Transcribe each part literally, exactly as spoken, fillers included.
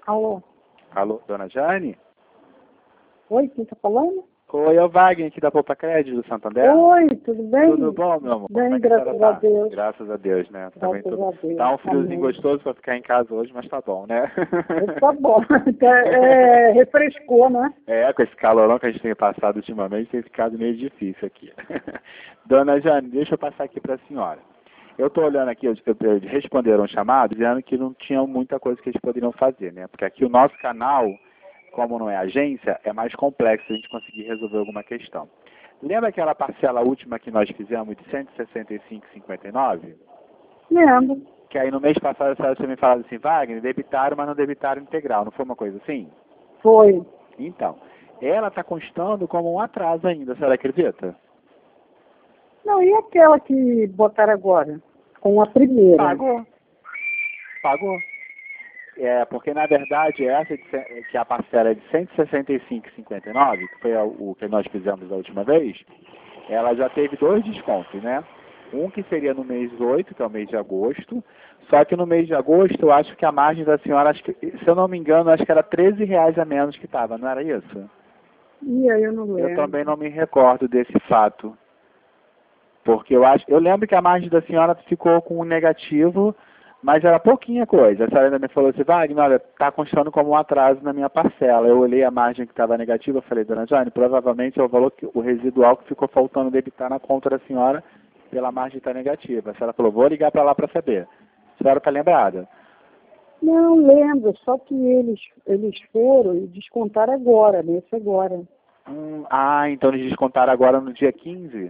Alô? Alô, dona Jane? Oi, quem tá falando? Oi, é o Wagner aqui da Poupa Crédito do Santander. Oi, tudo bem? Tudo bom, meu amor? Bem, Como é que graças tá? a Deus. Graças a Deus, né? Também Graças tudo. a Deus. Tá um friozinho Amém. gostoso pra ficar em casa hoje, mas tá bom, né? Tá bom. É, refrescou, né? É, com esse calorão que a gente tem passado ultimamente, tem ficado meio difícil aqui. Dona Jane, deixa eu passar aqui para a senhora. Eu estou olhando aqui, eu, eu, eu responderam um chamado dizendo que não tinha muita coisa que eles poderiam fazer, né? Porque aqui o nosso canal, como não é agência, é mais complexo a gente conseguir resolver alguma questão. Lembra aquela parcela última que nós fizemos de cento e sessenta e cinco vírgula cinquenta e nove? Lembro. Que aí no mês passado a senhora tinha me falado assim, Wagner, debitaram, mas não debitaram integral, não foi uma coisa assim? Foi. Então, ela está constando como um atraso ainda, a senhora acredita? Não, e aquela que botaram agora? Com a primeira? Pagou. Pagou. É, porque na verdade essa de, que a parcela é de cento e sessenta e cinco vírgula cinquenta e nove, que foi o que nós fizemos da última vez, ela já teve dois descontos, né? Um que seria no mês oito, que é o mês de agosto, só que no mês de agosto eu acho que a margem da senhora, acho que, se eu não me engano, acho que era treze reais a menos que estava, não era isso? E aí eu não lembro. Eu também não me recordo desse fato. Porque eu acho, eu lembro que a margem da senhora ficou com um negativo, mas era pouquinha coisa. A senhora ainda me falou assim, Wagner, olha, está constando como um atraso na minha parcela. Eu olhei a margem que estava negativa, eu falei, dona Jane, provavelmente é o valor, que, o residual que ficou faltando debitar na conta da senhora pela margem estar negativa. A senhora falou, vou ligar para lá para saber. A senhora está lembrada? Não, lembro, só que eles, eles foram e descontaram agora, nesse agora. Hum, ah, então eles descontaram agora no dia quinze?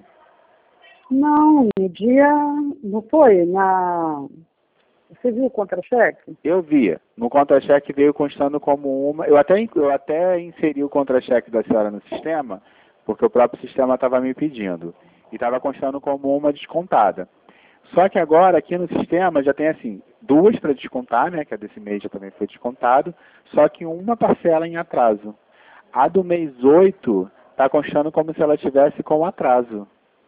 Não, no dia, não foi, na... Você viu o contra-cheque? Eu via. No contra-cheque veio constando como uma. Eu até, eu até inseri o contra-cheque da senhora no sistema, porque o próprio sistema estava me pedindo. E estava constando como uma descontada. Só que agora, aqui no sistema, já tem assim, duas para descontar, né? Que a desse mês já também foi descontado, só que uma parcela em atraso. A do mês oito está constando como se ela tivesse com atraso.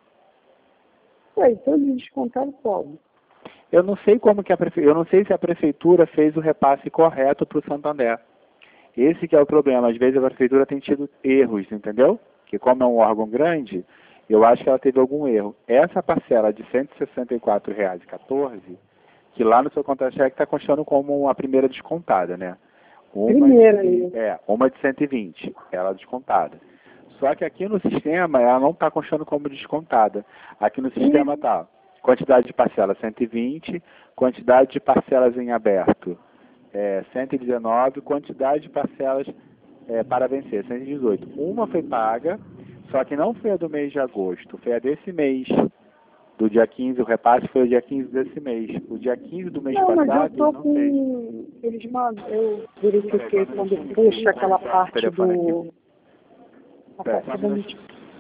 Ué, então eles descontaram como? Eu não sei como que a prefe... eu não sei se a prefeitura fez o repasse correto para o Santander. Esse que é o problema. Às vezes a prefeitura tem tido erros, entendeu? Que como é um órgão grande, eu acho que ela teve algum erro. Essa parcela de cento e sessenta e quatro reais e quatorze centavos, que lá no seu contra-cheque está constando como a primeira descontada, né? Uma Primeira de, aí. é, uma de cento e vinte, ela descontada. Só que aqui no sistema ela não está constando como descontada. Aqui no sistema está quantidade de parcelas cento e vinte, quantidade de parcelas em aberto é, cento e dezenove, quantidade de parcelas é, para vencer cento e dezoito. Uma foi paga, só que não foi a do mês de agosto, foi a desse mês. Do dia quinze, o repasse foi o dia quinze desse mês. O dia quinze do mês Não, mas passado eu tô não com... fez. Eles mandam... Eu verifiquei quando puxa aquela parte do... A Pera, parte só um do... minutinho.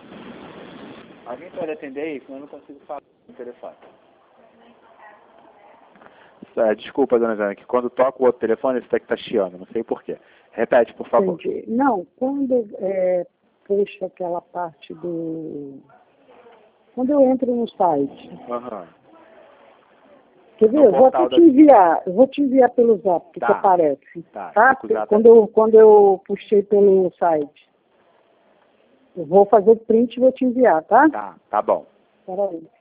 Alguém pode atender aí? Senão eu não consigo falar no telefone. É, desculpa, dona Jana, que quando toca o outro telefone, esse daqui está chiando, não sei porquê. Repete, por favor. Entendi. Não, quando é, puxa aquela parte do... Quando eu entro no site... Aham. Quer ver? No Eu vou até portal te da- enviar, eu vou te enviar pelo zap, que Tá. que aparece, Tá, tá? fico já- Quando eu, quando eu puxei pelo site. Eu vou fazer print e vou te enviar, tá? Tá, tá bom. Peraí.